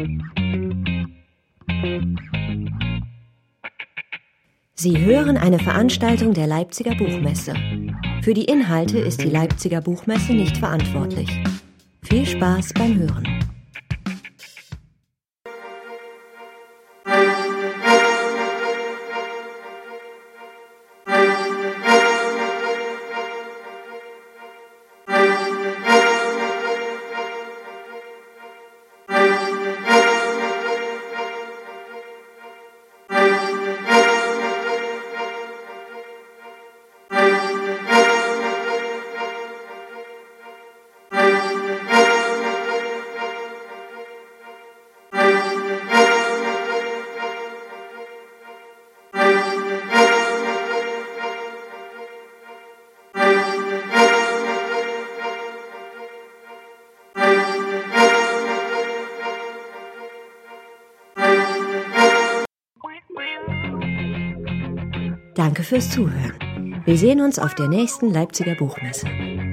Sie hören eine Veranstaltung der Leipziger Buchmesse. Für die Inhalte ist die Leipziger Buchmesse nicht verantwortlich. Viel Spaß beim Hören. Danke fürs Zuhören. Wir sehen uns auf der nächsten Leipziger Buchmesse.